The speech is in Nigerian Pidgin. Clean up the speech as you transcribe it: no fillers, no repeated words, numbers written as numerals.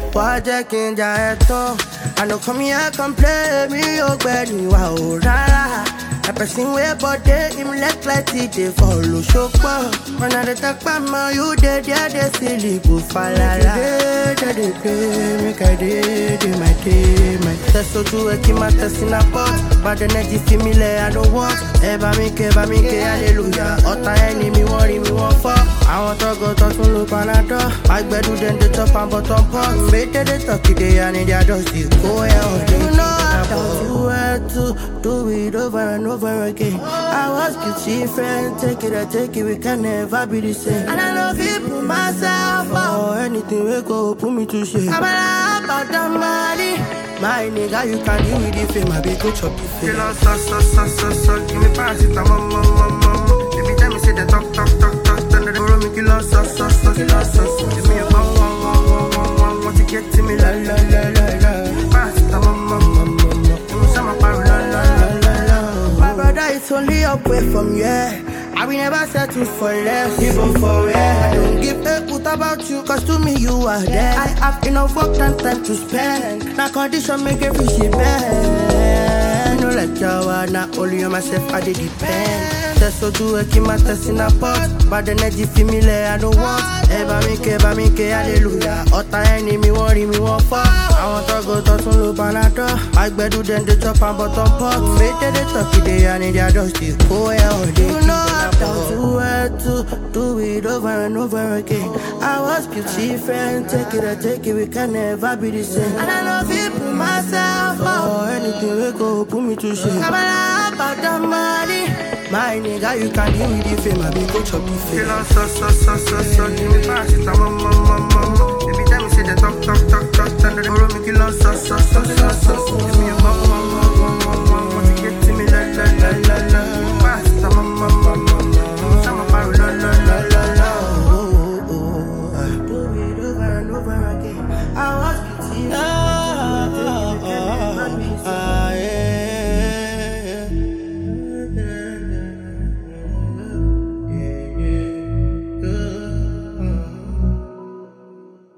Why Jackin Jaeto? I know come here, come play me, oh, Benny, wow, rara. A person way, but they him let like TJ follow Shokwa. When I talk about my, you dead, yeah, they silly, go falala. They play, make I did, my day, my test, so do a keep my test in a pot. But the energy feel me, I don't want. Eba me, hallelujah. Ota enemy, worry me, one for. I want to go to look Panado. I better than the top and bottom part. Made the talk today, I need your dusty. Go ahead, you know, I thought you had to do it over and over again. I was Gucci friend, take it, we can never be the same. And I love you, put myself out. Anything we go, put me to shame. I'm about the money. My nigga, you can deal with the fame, I be go chop the fame. So, give me pass it, mama. Every time you say the talk, then the door make you lost, so. Give me a want to get to me, la. Pass it, mama. Give me some apparel, la. My brother, it's only up way from here. I will never settle for less, even for real. I don't give a put about you, cause to me you are there. I have enough work and time to spend. Now condition make every shit bad. No like you not only on myself, I did depend. Test so do a keep my test in a pot. But the energy feel me I don't want. Eba me, hallelujah. Ota enemy, worry me, one for. I want to go to some low Panado. I better than the top and bottom part. Made the talk today, I need your dusty. Go ahead, you know. I thought you had to do it over and over again. I was Gucci friend, take it, we can never be the same. And I love you, put myself out. Anything we go, put me to shame. I'm about the money. My nigga, you can deal with the fame, I be go chop the fame. So, give me pass it, mama.